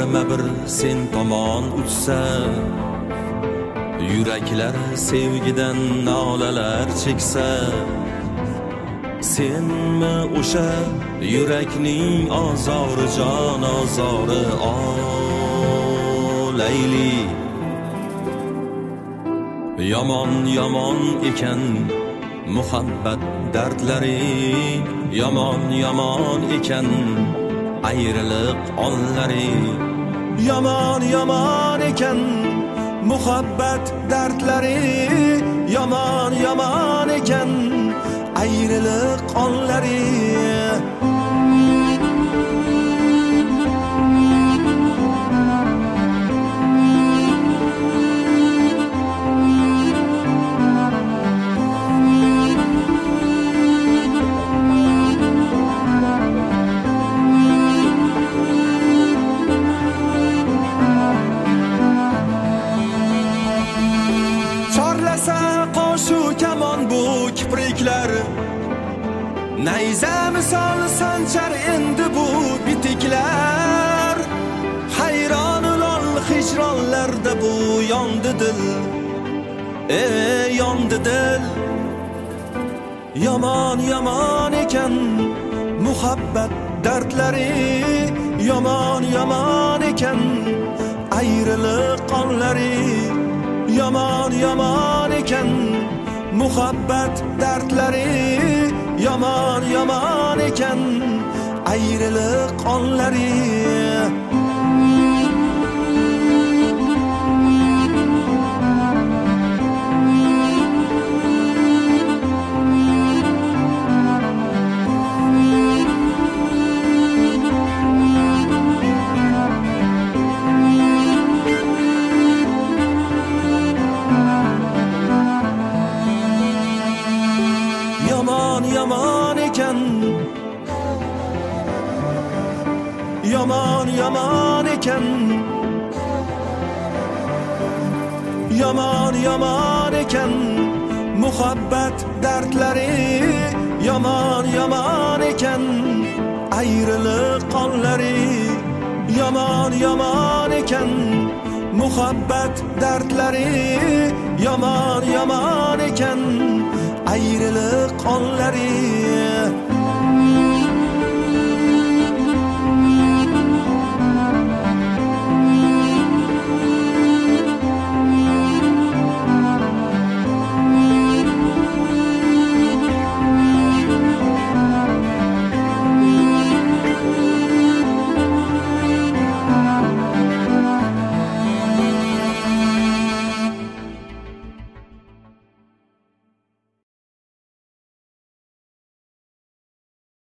kema bir sen tomon uchsa, yuraklar sevgidan nolalar cheksa, senmi o'sha yurakning azori jon azori olayli. Yomon yomon ekan muhabbat dardlari, yomon yomon ekan ayriliq onlari. Yomon yomon ekan muhabbat dardlari, yomon yomon ekan ayriliq onlari. Nayza misol sanchar endi bu bitiklar, hayron ulol hijronlarda bu yondi dil, yondi dil. Yomon yomon ekan muhabbat dardlari, yomon yomon ekan ayriliq qonlari. Yomon yomon ekan muhabbat dardlari, yomon yomon ekan ayriliq qonlari. Yomon yomon ekan, yomon yomon ekan, yomon yomon ekan muhabbat dardlari, yomon yomon ekan ayriliq qonlari. Yomon yomon ekan muhabbat dardlari, yomon yomon ekan ayriliq qonlari.